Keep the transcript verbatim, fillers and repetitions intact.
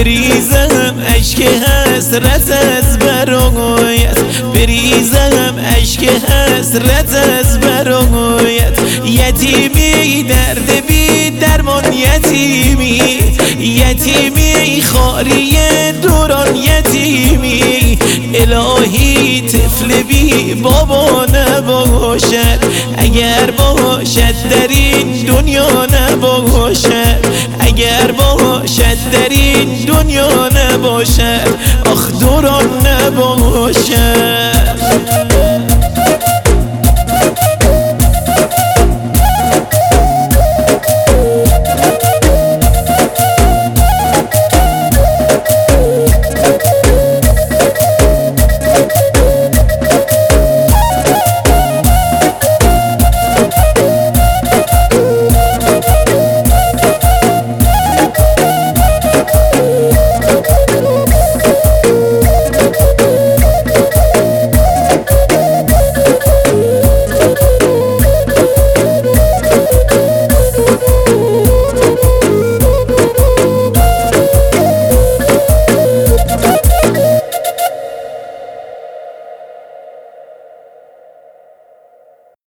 بریزم اشک حسرت از برایت، بریزم اشک حسرت از برایت. یتیمی درد بی درمان، یتیمی یتیمی خاری دوران، یتیمی الهی طفل بی بابا نباشد، اگر باشد در این دنیا نباشد، اگر باشد در این دنیا نباشد، آخ دوران نباشد.